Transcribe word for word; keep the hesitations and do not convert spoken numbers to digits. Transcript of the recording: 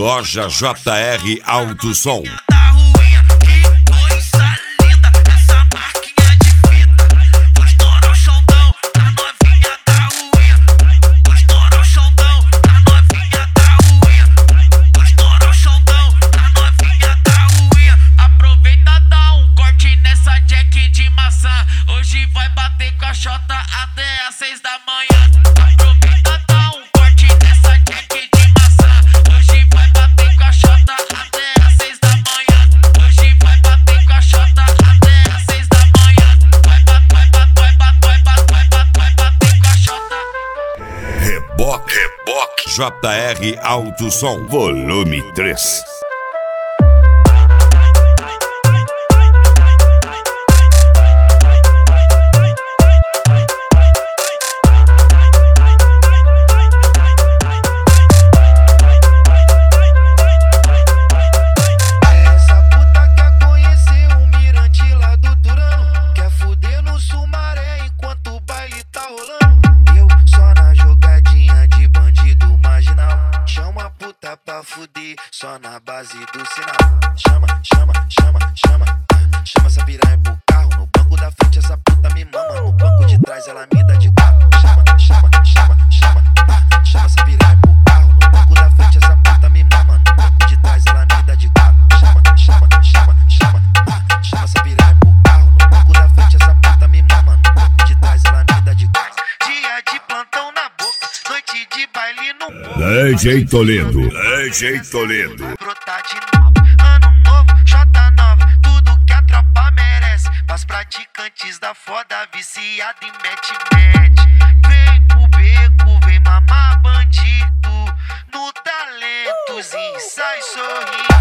Loja J R Alto Som. Hoje vai bater com a Xota até às seis da manhã. Aproveita, dá um corte nessa jack de maçã. Hoje vai bater com a Xota até às seis da manhã. Hoje vai bater com a Xota até às seis da manhã. Vai bater, vai bater, vai bater, vai bater, vai bater com a Xota. Reboque, Reboque J R Alto Som, volume três. Pra fuder, só na base do sinal. Chama, chama, chama, chama. Ah, chama essa piranha pro carro. No banco da frente essa puta me mama. No banco de trás ela me dá de carro. Chama, chama, chama, chama. Ah, chama essa piranha pro carro. No banco da frente essa puta me mama. No banco de trás ela me dá de carro. Chama, chama, chama, chama. Ah, chama essa piranha pro carro. No banco da frente essa puta me mama. No banco de trás ela me dá de carro. Dia de plantão na boca, noite de baile no morro. D J Toledo, D J Toledo. Brotar de novo, ano novo, Xota nova, tudo que a tropa merece. Pras praticantes da foda, viciada em mete-mete. Vem pro beco, vem mamar bandido. No talento, sai sorrindo.